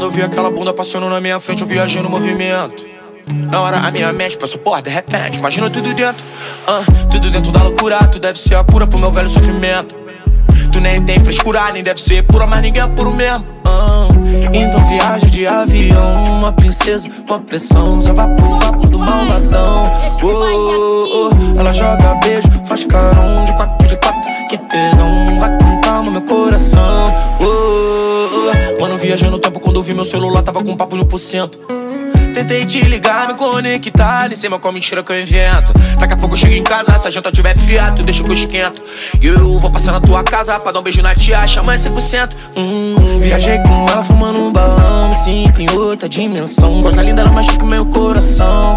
Quando eu vi aquela bunda passando na minha frente, eu viajei no movimento. Na hora a minha mente passou, porra, de repente, imagina tudo dentro. Tudo dentro da loucura, tu deve ser a cura pro meu velho sofrimento. Tu nem tem frescura, nem deve ser pura, mas ninguém é puro mesmo. Então viaja de avião, uma princesa, uma pressão, só vapo do malvadão. Ela joga beijo, faz carão de quatro, que tesão, vai com calma meu coração. Mano, viajei no tempo quando eu vi meu celular, tava com papo 1%. Tentei te ligar, me conectar, nem sei mais qual mentira que eu invento. Daqui a pouco eu chego em casa, se a janta tiver fria, tu deixa que eu esquento. E eu vou passar na tua casa pra dar um beijo na tia, chama 100%. Viajei com ela fumando um balão, me sinto em outra dimensão. Coisa linda, ela machuca o meu coração.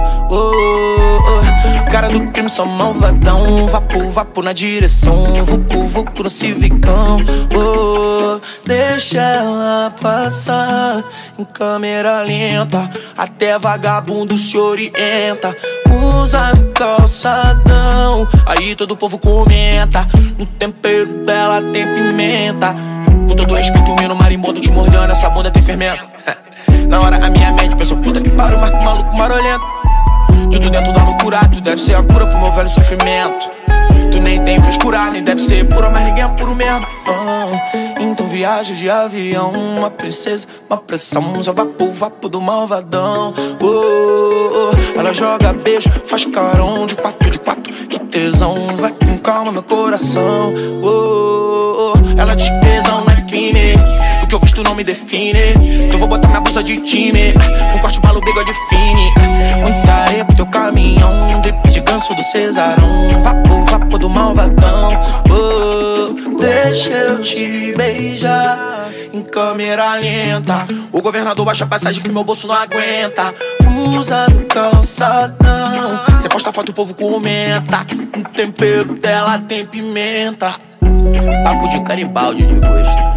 Cara do crime, só malvadão. Vapo na direção, vucu no civicão. Deixa ela passar em câmera lenta, até vagabundo se orienta. Usa no calçadão, aí todo o povo comenta. No tempero dela tem pimenta. Com todo respeito, menino marimbondo te mordendo, essa bunda tem fermento. Na hora a minha mente pensou, puta que pariu, marco maluco marolento. Tudo dentro da loucura, tu deve ser a cura pro meu velho sofrimento. Tu nem tem frescura, nem deve ser pura, mas ninguém é puro mesmo. Então viaja de avião, uma princesa, uma pressão, só vapo do malvadão. Ela joga beijo, faz carão de quatro, que tesão, vai com calma meu coração. Ela diz que tesão não é crime, o que eu visto não me define. Então vou botar minha blusa de time, um corte balo, bigode fine. Muita areia pro teu caminhão, drip de ganso do Cesarão. Vapo do malvadão. Deixa eu te beijar em câmera lenta. O governador baixa a passagem que meu bolso não aguenta. Usa no calçadão, cê posta foto e o povo comenta. No tempero dela tem pimenta. Papo de caribaldi de gosto.